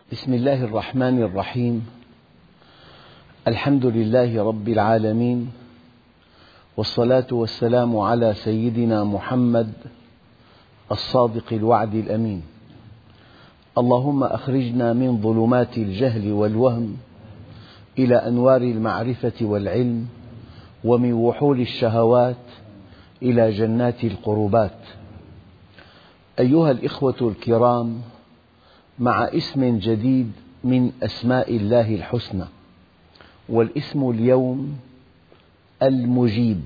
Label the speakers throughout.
Speaker 1: بسم الله الرحمن الرحيم. الحمد لله رب العالمين، والصلاة والسلام على سيدنا محمد الصادق الوعد الأمين. اللهم أخرجنا من ظلمات الجهل والوهم إلى أنوار المعرفة والعلم، ومن وحول الشهوات إلى جنات القربات. أيها الإخوة الكرام، مع اسم جديد من أسماء الله الحسنى، والاسم اليوم المجيب.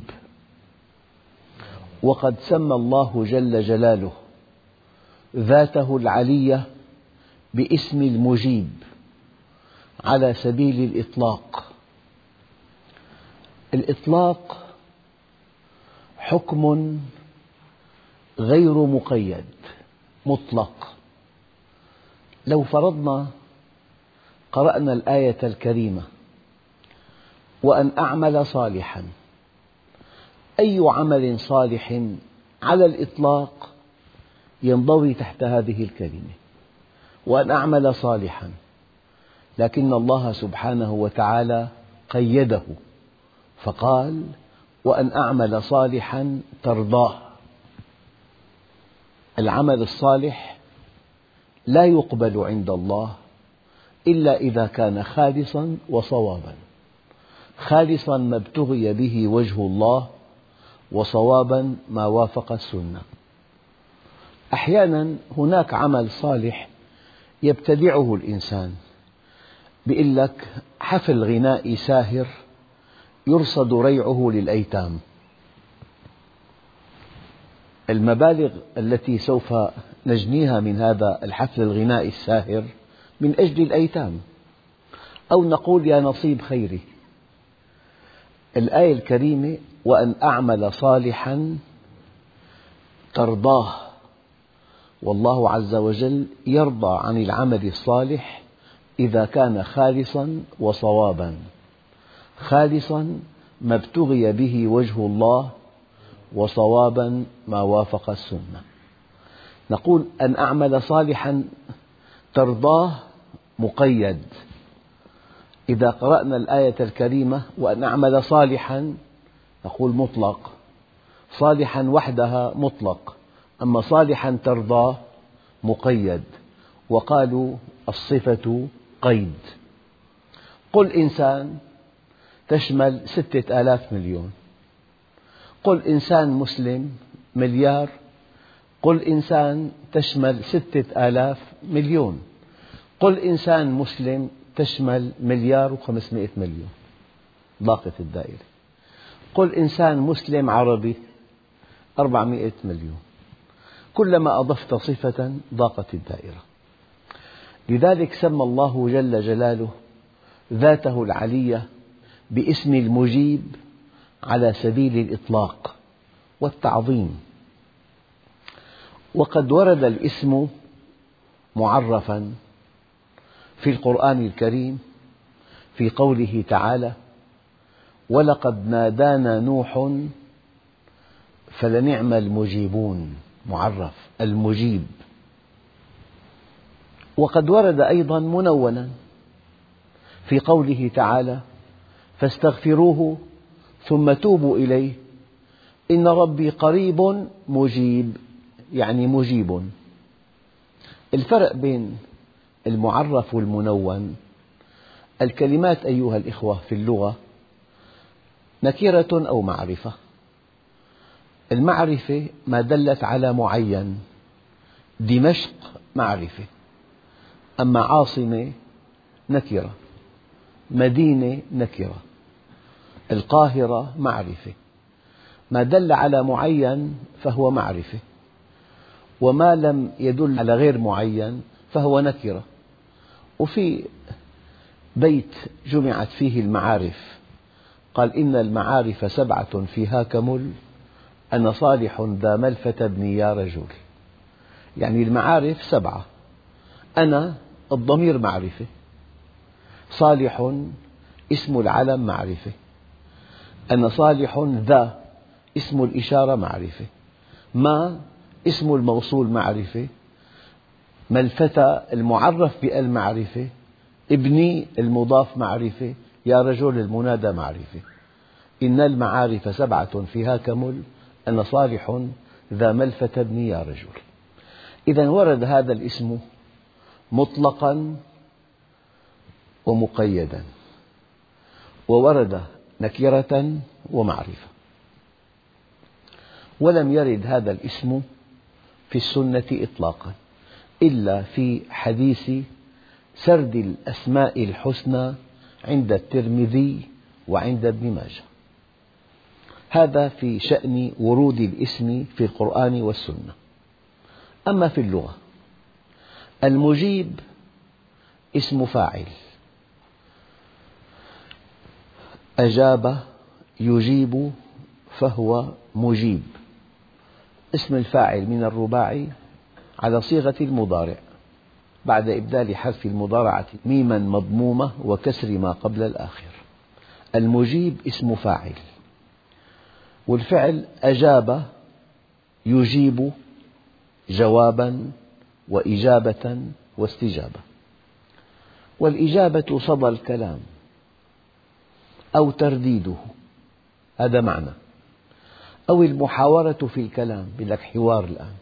Speaker 1: وقد سمى الله جل جلاله ذاته العلية باسم المجيب على سبيل الإطلاق. الإطلاق حكم غير مقيد، مطلق. لو فرضنا قرأنا الآية الكريمة وأن أعمل صالحا، أي عمل صالح على الإطلاق ينضوي تحت هذه الكلمة، وأن أعمل صالحا، لكن الله سبحانه وتعالى قيده فقال: وأن أعمل صالحا ترضاه. العمل الصالح لا يقبل عند الله إلا إذا كان خالصا وصوابا، خالصا ما ابتغي به وجه الله، وصوابا ما وافق السنة. أحيانا هناك عمل صالح يبتدعه الإنسان، يقول لك حفل غنائي ساهر يرصد ريعه للأيتام. المبالغ التي سوف نجنيها من هذا الحفل الغنائي الساهر من أجل الأيتام، أو نقول يا نصيب خيري. الآية الكريمة: وأن أعمل صالحا ترضاه. والله عز وجل يرضى عن العمل الصالح إذا كان خالصا وصوابا، خالصا ما ابتغي به وجه الله، وصوابا ما وافق السنة. نقول أن أعمل صالحا ترضاه مقيد. إذا قرأنا الآية الكريمة وأن أعمل صالحا نقول مطلق، صالحا وحدها مطلق، أما صالحا ترضاه مقيد. وقالوا الصفة قيد. قل إنسان تشمل 6000 مليون، قل إنسان مسلم مليار، قل إنسان تشمل 6000 مليون، قل إنسان مسلم تشمل 1,500,000,000 مليون، ضاقت الدائرة. قل إنسان مسلم عربي 400 مليون، كلما أضفت صفة ضاقت الدائرة. لذلك سمى الله جل جلاله ذاته العلية باسم المجيب على سبيل الإطلاق والتعظيم. وقد ورد الاسم معرفا في القرآن الكريم في قوله تعالى: ولقد نادانا نوح فلنعم المجيبون. معرف المجيب. وقد ورد أيضا منونا في قوله تعالى: فاستغفروه ثم توبوا إليه إن ربي قريب مجيب، يعني مجيب. الفرق بين المعرف والمنون: الكلمات أيها الإخوة في اللغة نكرة أو معرفة. المعرفة ما دلت على معين، دمشق معرفة، أما عاصمة نكرة، مدينة نكرة. القاهرة معرفة، ما دل على معين فهو معرفة، وما لم يدل على غير معين فهو نكرة. وفي بيت جمعت فيه المعارف قال: إن المعارف 7 فيها كمل، أنا صالح ذا ملفة ابني يا رجل. يعني المعارف 7. أنا الضمير معرفة، صالح اسم العلم معرفة، أنا صالح ذا اسم الإشارة معرفة، ما اسم الموصول معرفة، ما الفتى المعرف بالمعرفة، ابني المضاف معرفة، يا رجل المنادى معرفة. إن المعارف 7 فيها كمل، أنا صالح ذا ملفت ابني يا رجل. إذا ورد هذا الاسم مطلقا ومقيدا، وورد نكرة ومعرفة، ولم يرد هذا الاسم في السنة إطلاقا إلا في حديث سرد الأسماء الحسنى عند الترمذي وعند ابن ماجه. هذا في شأن ورود الاسم في القرآن والسنة. أما في اللغة، المجيب اسم فاعل، أجاب يجيب فهو مجيب. اسم الفاعل من الرباعي على صيغة المضارع بعد إبدال حرف المضارعة ميما مضمومة وكسر ما قبل الآخر. المجيب اسم فاعل، والفعل أجاب يجيب جوابا وإجابة واستجابة. والإجابة صدى الكلام أو ترديده، هذا معنى، أو المحاورة في الكلام، يقول لك حوار الآن،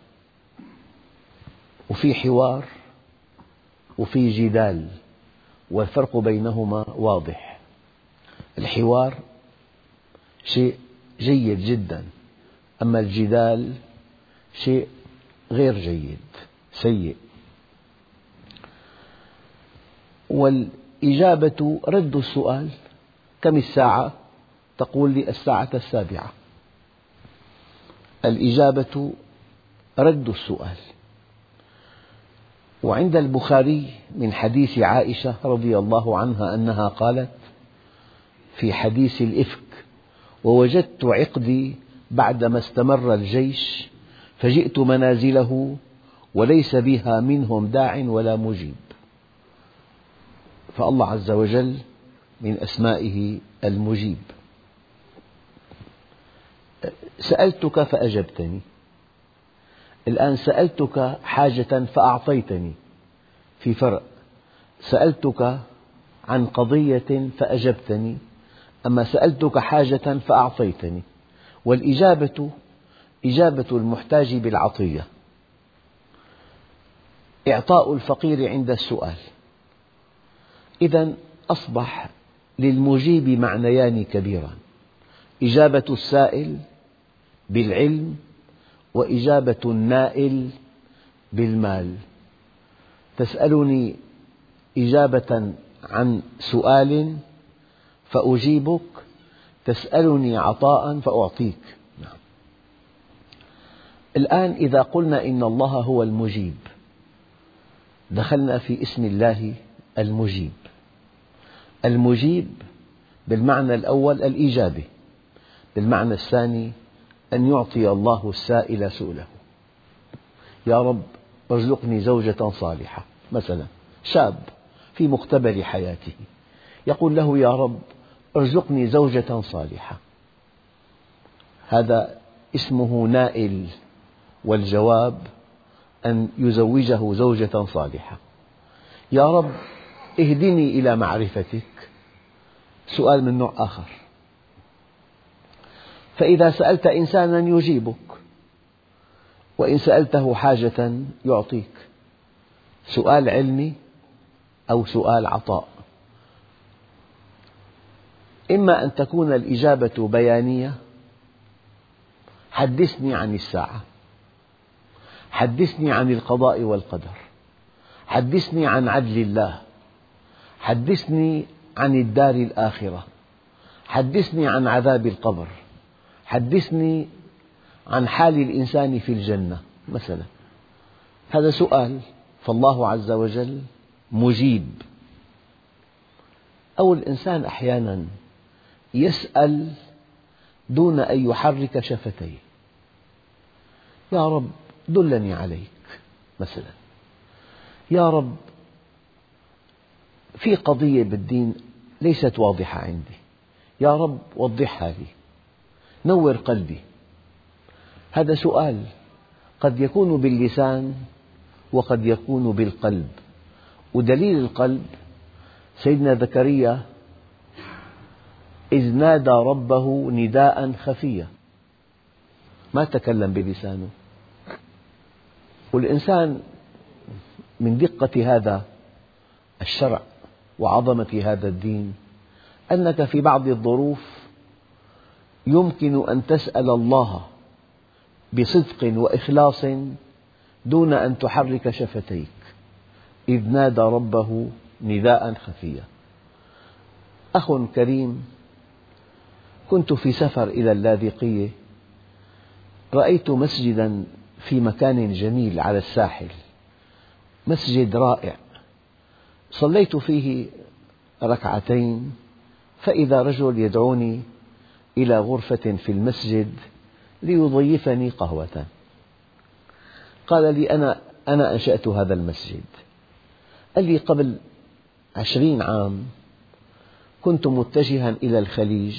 Speaker 1: وفي حوار وفي جدال، والفرق بينهما واضح. الحوار شيء جيد جدا، أما الجدال شيء غير جيد، سيء. والإجابة رد السؤال، كم الساعة؟ تقول لي 7:07. الإجابة رد السؤال. وعند البخاري من حديث عائشة رضي الله عنها أنها قالت في حديث الإفك: ووجدت عقدي بعدما استمر الجيش فجئت منازله وليس بها منهم داع ولا مجيب. فالله عز وجل من أسمائه المجيب. سألتك فأجبتني، الآن سألتك حاجة فأعطيتني، في فرق. سألتك عن قضية فأجبتني، أما سألتك حاجة فأعطيتني. والإجابة إجابة المحتاج بالعطية، إعطاء الفقير عند السؤال. إذا أصبح للمجيب معنيان كبيران: إجابة السائل بالعلم، وإجابة النائل بالمال. تسألني إجابة عن سؤال فأجيبك، تسألني عطاء فأعطيك. الآن إذا قلنا إن الله هو المجيب، دخلنا في اسم الله المجيب. المجيب بالمعنى الأول الإجابة، بالمعنى الثاني أن يعطي الله السائل سؤله. يا رب ارزقني زوجة صالحة، مثلا شاب في مقتبل حياته يقول له: يا رب ارزقني زوجة صالحة. هذا اسمه نائل، والجواب أن يزوجه زوجة صالحة. يا رب اهدني إلى معرفتك، سؤال من نوع آخر. فإذا سألت إنسانا يجيبك، وإن سألته حاجة يعطيك، سؤال علمي أو سؤال عطاء. إما أن تكون الإجابة بيانية: حدثني عن الساعة، حدثني عن القضاء والقدر، حدثني عن عدل الله، حدثني عن الدار الآخرة، حدثني عن عذاب القبر، حدثني عن حال الإنسان في الجنة مثلا. هذا سؤال، فالله عز وجل مجيب. أو الإنسان أحيانا يسأل دون أن يحرك شفتيه: يا رب دلني عليك، مثلا. يا رب في قضية بالدين ليست واضحة عندي، يا رب وضحها لي، نور قلبي. هذا سؤال قد يكون باللسان وقد يكون بالقلب. ودليل القلب سيدنا زكريا إذ نادى ربه نداء خفيا، ما تكلم بلسانه. والإنسان من دقة هذا الشرع وعظمة هذا الدين أنك في بعض الظروف يمكن أن تسأل الله بصدق وإخلاص دون أن تحرك شفتيك. إذ نادى ربه نداء خفيا. أخ كريم، كنت في سفر إلى اللاذقية، رأيت مسجدا في مكان جميل على الساحل، مسجد رائع، صليت فيه ركعتين فإذا رجل يدعوني إلى غرفة في المسجد ليضيفني قهوة. قال لي أنا أنشأت هذا المسجد. قال لي قبل 20 عام كنت متجها إلى الخليج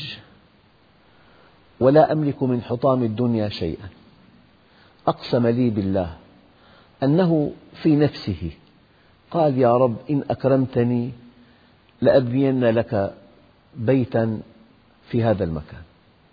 Speaker 1: ولا أملك من حطام الدنيا شيئا. أقسم لي بالله أنه في نفسه قال يا رب إن أكرمتني لأبنين لك بيتا في هذا المكان،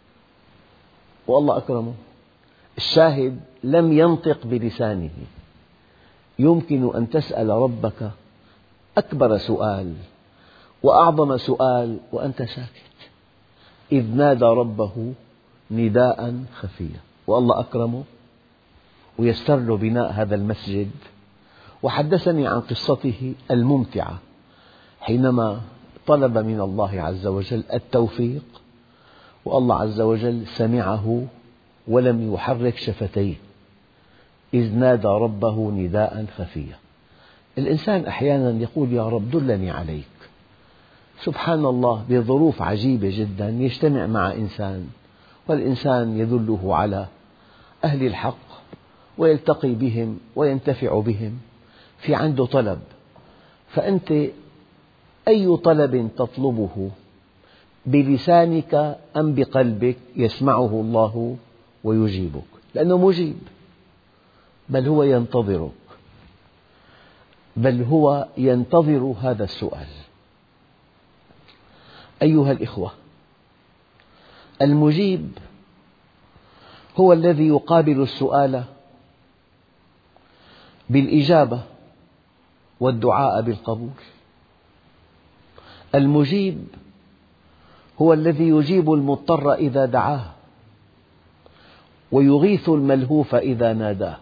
Speaker 1: والله أكرمه. الشاهد لم ينطق بلسانه. يمكن أن تسأل ربك أكبر سؤال وأعظم سؤال وأنت ساكت. إذ نادى ربه نداء خفيا، والله أكرمه ويسر له بناء هذا المسجد. وحدثني عن قصته الممتعة حينما طلب من الله عز وجل التوفيق، والله عز وجل سمعه ولم يحرك شفتيه. إذ نادى ربه نداء خفيا. الإنسان أحيانا يقول يا رب دلني عليك. سبحان الله، بظروف عجيبة جدا يجتمع مع إنسان والإنسان يدله على أهل الحق ويلتقي بهم وينتفع بهم. في عنده طلب، فأنت أي طلب تطلبه بلسانك أم بقلبك يسمعه الله ويجيبك، لأنه مجيب، بل هو ينتظر هذا السؤال. أيها الإخوة، المجيب هو الذي يقابل السؤال بالإجابة والدعاء بالقبول. المجيب هو الذي يجيب المضطر إذا دعاه ويغيث الملهوف إذا ناداه.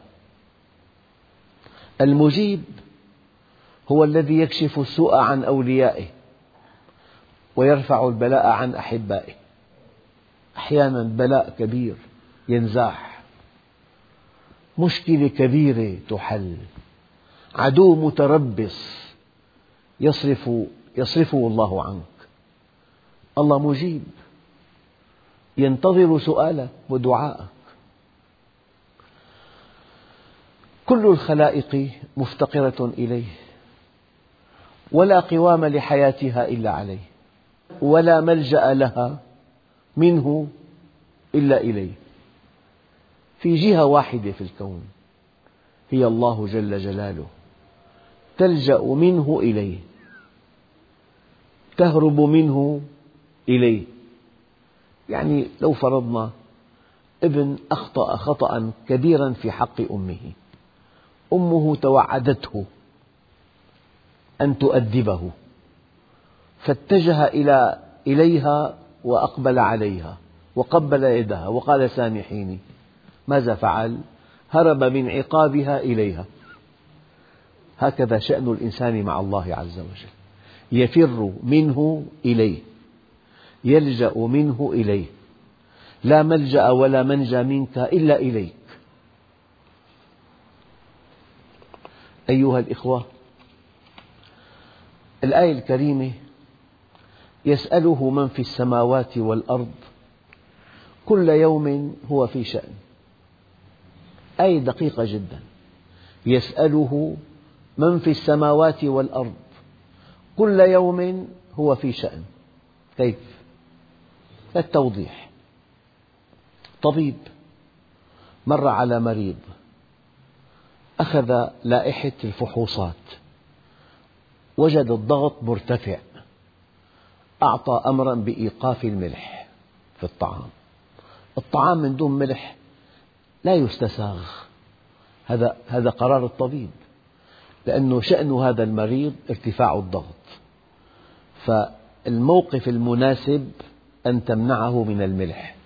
Speaker 1: المجيب هو الذي يكشف السوء عن أوليائه ويرفع البلاء عن أحبائه. أحيانا بلاء كبير ينزاح، مشكلة كبيرة تحل، عدو متربص يصرفه الله عنك. الله مجيب، ينتظر سؤالك ودعاءك. كل الخلائق مفتقرة إليه، ولا قوام لحياتها إلا عليه، ولا ملجأ لها منه إلا إليه. في جهة واحدة في الكون هي الله جل جلاله، تلجأ منه إليه، تهرب منه إليه. يعني لو فرضنا ابن أخطأ خطأ كبيرا في حق أمه توعدته أن تؤدبه، فاتجه إليها وأقبل عليها وقبل يدها وقال سامحيني. ماذا فعل؟ هرب من عقابها إليها. هكذا شأن الإنسان مع الله عز وجل، يفر منه إليه، يلجأ منه إليه، لا ملجأ ولا منجى منك إلا إليك. أيها الإخوة، الآية الكريمة يسأله من في السماوات والأرض كل يوم هو في شأن. آية دقيقة جدا، يسأله من في السماوات والأرض كل يوم هو في شأن. كيف؟ للتوضيح. طبيب مر على مريض أخذ لائحة الفحوصات، وجد الضغط مرتفع، أعطى أمرا بإيقاف الملح في الطعام. الطعام من دون ملح لا يستساغ، هذا قرار الطبيب، لأن شأن هذا المريض ارتفاع الضغط، فالموقف المناسب أن تمنعه من الملح.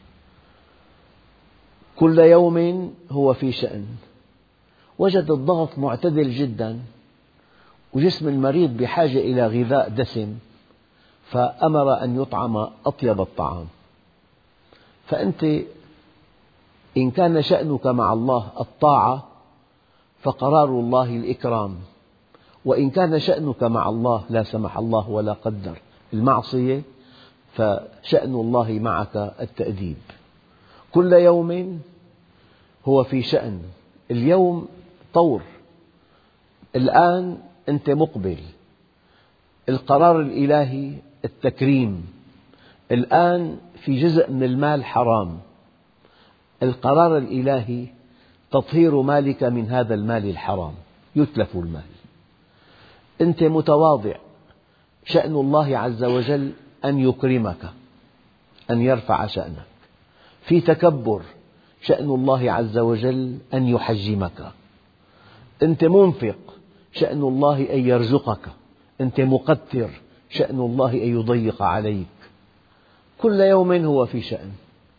Speaker 1: كل يوم هو في شأن. وجد الضغط معتدل جدا، وجسم المريض بحاجة إلى غذاء دسم، فأمر أن يطعم أطيب الطعام. فأنت إن كان شأنك مع الله الطاعة فقرار الله الإكرام، وإن كان شأنك مع الله لا سمح الله ولا قدر المعصية فشأن الله معك التأديب. كل يوم هو في شأن. اليوم طور، الآن أنت مقبل، القرار الإلهي التكريم، الآن في جزء من المال حرام، القرار الإلهي تطهير مالك من هذا المال الحرام، يتلف المال. أنت متواضع، شأن الله عز وجل أن يكرمك، أن يرفع شأنك. في تكبر، شأن الله عز وجل أن يحجمك. أنت منفق، شأن الله أن يرزقك. أنت مقتر، شأن الله أن يضيق عليك. كل يوم هو في شأن.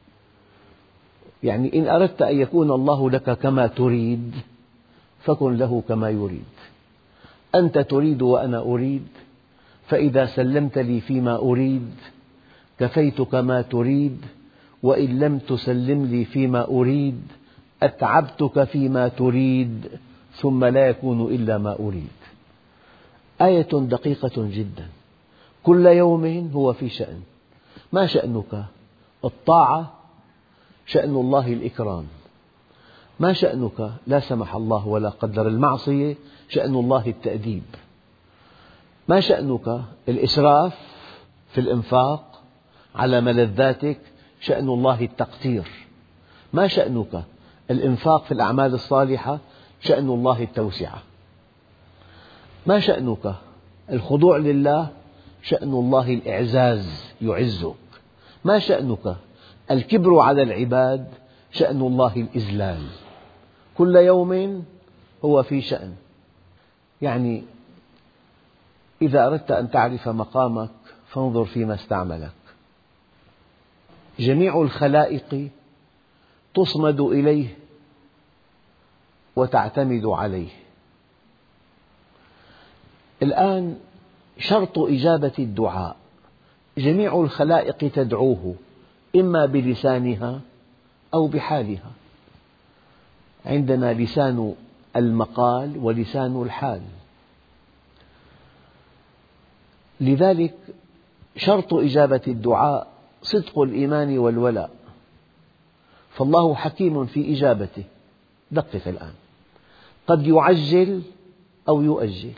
Speaker 1: يعني إن أردت أن يكون الله لك كما تريد فكن له كما يريد. أنت تريد وأنا أريد، فإذا سلمت لي فيما أريد كفيتك ما تريد، وإن لم تسلم لي فيما أريد أتعبتك فيما تريد، ثم لا يكون إلا ما أريد. آية دقيقة جدا. كل يوم هو في شأن. ما شأنك؟ الطاعة شأن الله الإكرام. ما شأنك؟ لا سمح الله ولا قدر المعصية، شأن الله التأديب. ما شأنك؟ الإسراف في الإنفاق على ملذاتك، شأن الله التقتير. ما شأنك؟ الإنفاق في الأعمال الصالحة، شأن الله التوسعة. ما شأنك؟ الخضوع لله، شأن الله الإعزاز يعزك. ما شأنك؟ الكبر على العباد، شأن الله الإذلال. كل يوم هو في شأن. يعني إذا أردت أن تعرف مقامك فانظر فيما استعملك. جميع الخلائق تصمد إليه وتعتمد عليه. الآن شرط إجابة الدعاء، جميع الخلائق تدعوه إما بلسانها أو بحالها. عندنا لسان المقال ولسان الحال. لذلك شرط إجابة الدعاء صدق الإيمان والولاء، فالله حكيم في إجابته. دقق الآن، قد يعجل أو يؤجل،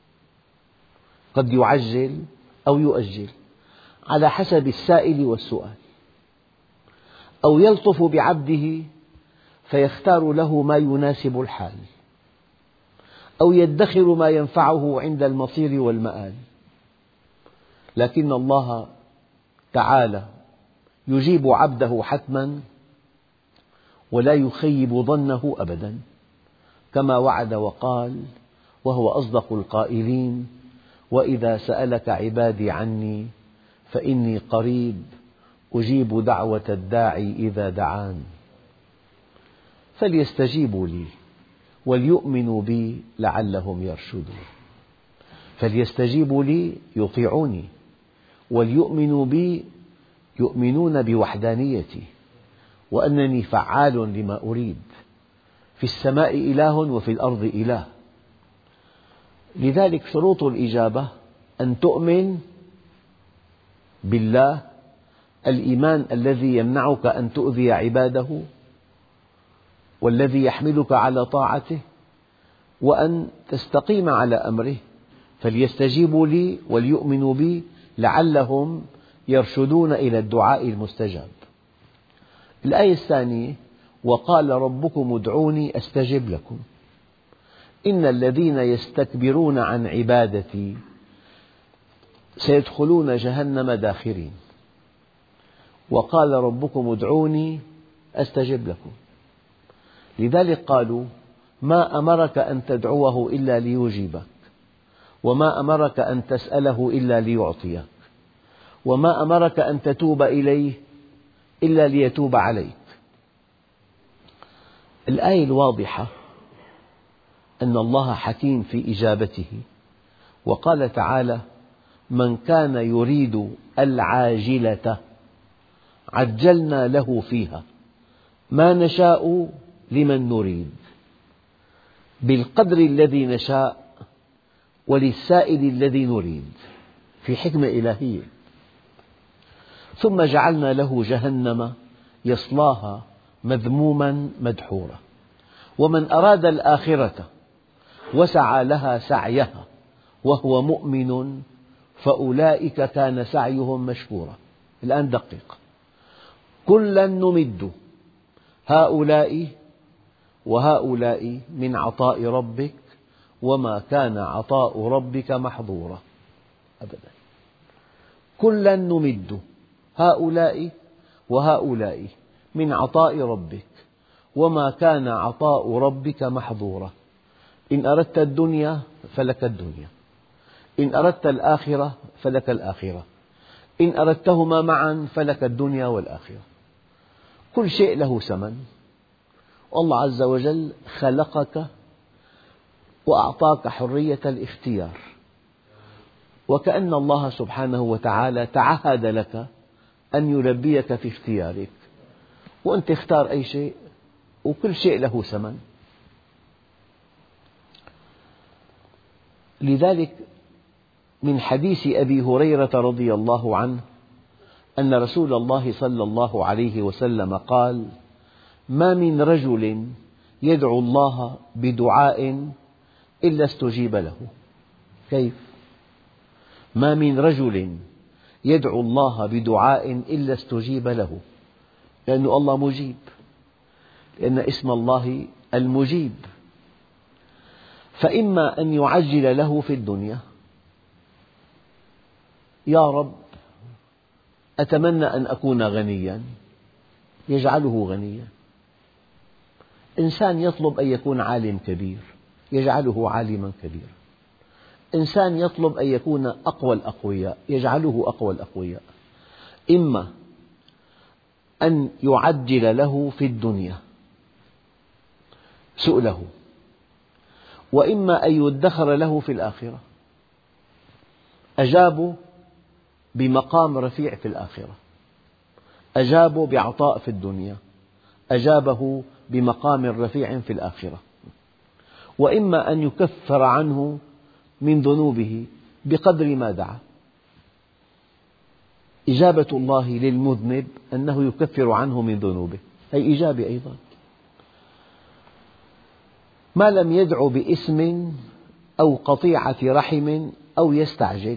Speaker 1: قد يعجل أو يؤجل على حسب السائل والسؤال، أو يلطف بعبده فيختار له ما يناسب الحال، أو يدخر ما ينفعه عند المصير والمآل. لكن الله تعالى يجيب عبده حتما ولا يخيب ظنه أبدا، كما وعد وقال وهو أصدق القائلين: وإذا سألك عبادي عني فإني قريب أجيب دعوة الداعي إذا دعان. فليستجيبوا لي وليؤمنوا بي لعلهم يرشدون. فليستجيبوا لي يطيعوني، وليؤمنوا بي يؤمنون بوحدانيتي، وأنني فعال لما أريد، في السماء إله وفي الأرض إله. لذلك شروط الإجابة أن تؤمن بالله، الإيمان الذي يمنعك أن تؤذي عباده والذي يحملك على طاعته، وأن تستقيم على أمره. فليستجيبوا لي وليؤمنوا بي لعلهم يرشدون إلى الدعاء المستجاب. الآية الثانية: وقال ربكم ادعوني أستجب لكم. إن الذين يستكبرون عن عبادتي سيدخلون جهنم داخرين وقال ربكم ادعوني أستجب لكم. لذلك قالوا ما أمرك أن تدعوه إلا ليجيبك، وما أمرك أن تسأله إلا ليعطيك، وما أمرك أن تتوب إليه إلا ليتوب عليك. الآية الواضحة أن الله حكيم في إجابته، وقال تعالى من كان يريد العاجلة عجلنا له فيها ما نشاء لمن نريد بالقدر الذي نشاء وللسائل الذي نريد، في حكمة إلهية. ثم جعلنا له جهنم يصلاها مذموما مدحورا ومن أراد الآخرة وسعى لها سعيها وهو مؤمن فأولئك كان سعيهم مشكورا. الآن دقق، كلا نمد هؤلاء وهؤلاء من عطاء ربك وما كان عطاء ربك محظورا أبدا. كلا نمد هؤلاء وهؤلاء من عطاء ربك وما كان عطاء ربك محظورا. إن أردت الدنيا فلك الدنيا، إن أردت الآخرة فلك الآخرة، إن أردتهما معا فلك الدنيا والآخرة. كل شيء له ثمن، والله عز وجل خلقك وأعطاك حرية الاختيار، وكأن الله سبحانه وتعالى تعهد لك أن يلبيك في اختيارك، وأنت اختار أي شيء، وكل شيء له ثمن. لذلك من حديث أبي هريرة رضي الله عنه أن رسول الله صلى الله عليه وسلم قال ما من رجل يدعو الله بدعاء إلا استجيب له. كيف؟ ما من رجل يدعو الله بدعاء إلا استجيب له، لأن الله مجيب، لأن اسم الله المجيب. فإما أن يعجل له في الدنيا، يا رب أتمنى أن أكون غنيا، يجعله غنيا. إنسان يطلب أن يكون عالم كبير، يجعله عالما كبيرا. إنسان يطلب أن يكون أقوى الأقوياء، يجعله أقوى الأقوياء. إما أن يعجل له في الدنيا سؤله، وإما أن يدخر له في الآخرة. أجابوا بمقام رفيع في الآخرة، أجابوا بعطاء في الدنيا، أجابه بمقام رفيع في الآخرة. وإما أن يكفر عنه من ذنوبه بقدر ما دعا. إجابة الله للمذنب أنه يكفر عنه من ذنوبه، هي إجابة أيضا. ما لم يدع باسم أو قطيعة رحم أو يستعجل.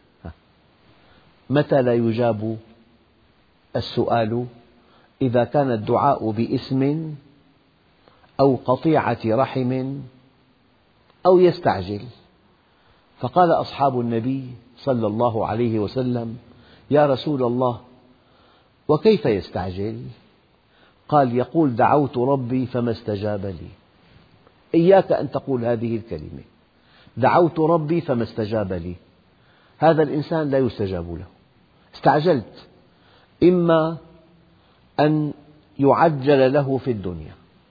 Speaker 1: متى لا يجاب السؤال؟ إذا كان الدعاء باسم أو قطيعة رحم أو يستعجل. فقال أصحاب النبي صلى الله عليه وسلم يا رسول الله وكيف يستعجل؟ قال يقول دعوت ربي فما استجاب لي. إياك أن تقول هذه الكلمة، دعوت ربي فما استجاب لي. هذا الإنسان لا يستجاب له. استعجلت، إما أن يعجل له في الدنيا،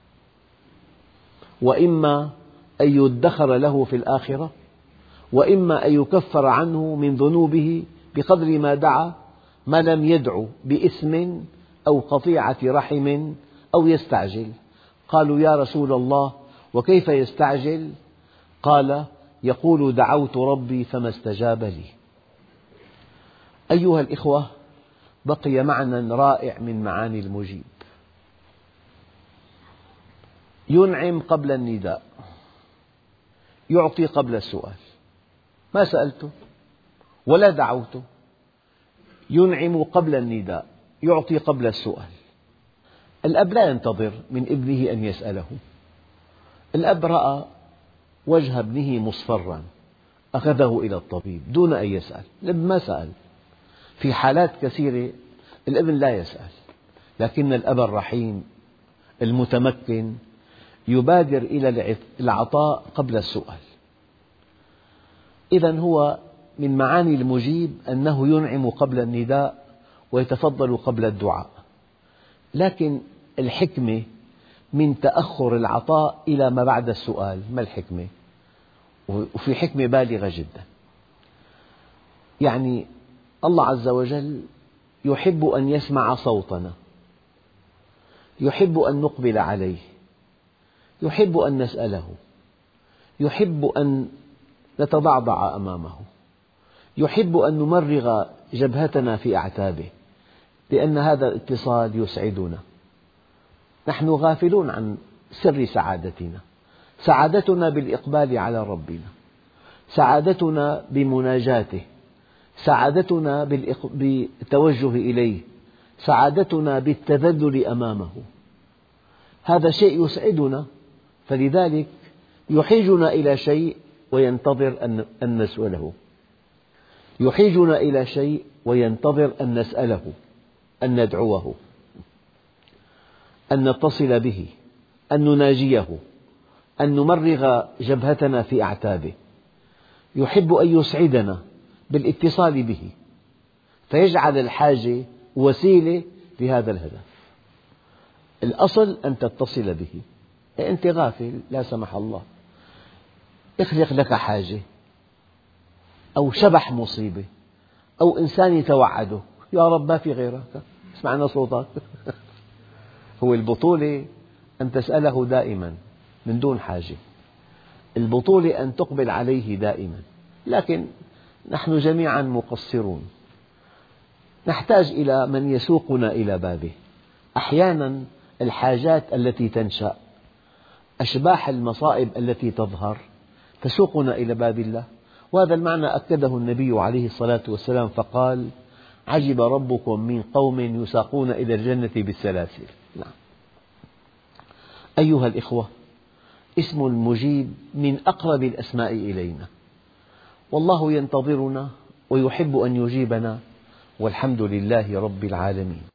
Speaker 1: وإما أن يدخر له في الآخرة، وإما أن يكفر عنه من ذنوبه بقدر ما دعا، ما لم يدع باسم أو قطيعة رحم أو يستعجل. قالوا يا رسول الله وكيف يستعجل؟ قال يقول دعوت ربي فما استجاب لي. أيها الإخوة، بقي معنى رائع من معاني المجيب. ينعم قبل النداء، يعطي قبل السؤال. ما سألته ولا دعوته، ينعم قبل النداء، يعطي قبل السؤال. الأب لا ينتظر من ابنه أن يسأله. الأب رأى وجه ابنه مصفرا أخذه إلى الطبيب دون أن يسأل. الأب ما سأل. في حالات كثيرة الابن لا يسأل، لكن الأب الرحيم المتمكن يبادر إلى العطاء قبل السؤال. إذن هو من معاني المجيب أنه ينعم قبل النداء ويتفضل قبل الدعاء، لكن الحكمة من تأخر العطاء إلى ما بعد السؤال. ما الحكمة؟ وفي حكمة بالغة جدا. يعني الله عز وجل يحب أن يسمع صوتنا، يحب أن نقبل عليه، يحب أن نسأله، يحب أن نتضعضع أمامه، يحب أن نمرغ جبهتنا في أعتابه، لأن هذا الاتصال يسعدنا. نحن غافلون عن سر سعادتنا. سعادتنا بالإقبال على ربنا، سعادتنا بمناجاته، سعادتنا بالتوجه إليه، سعادتنا بالتذلل أمامه. هذا شيء يسعدنا، فلذلك يحيجنا إلى شيء وينتظر أن نسأله، يحيجنا إلى شيء وينتظر أن نسأله، أن ندعوه، أن نتصل به، أن نناجيه، أن نمرغ جبهتنا في أعتابه. يحب أن يسعدنا بالاتصال به، فيجعل الحاجة وسيلة لهذا الهدف. الأصل أن تتصل به. أنت غافل لا سمح الله، يخلق لك حاجة أو شبح مصيبة أو إنسان يتوعده، يا رب ما في غيرك، اسمعنا صوتك. هو البطولة أن تسأله دائما من دون حاجة، البطولة أن تقبل عليه دائما. لكن نحن جميعا مقصرون، نحتاج إلى من يسوقنا إلى بابه. أحيانا الحاجات التي تنشأ، أشباح المصائب التي تظهر تسوقنا إلى باب الله، وهذا المعنى أكده النبي عليه الصلاة والسلام فقال: عجب ربكم من قوم يساقون إلى الجنة بالسلاسل. نعم. أيها الإخوة، اسم المجيب من أقرب الأسماء إلينا، والله ينتظرنا ويحب أن يجيبنا، والحمد لله رب العالمين.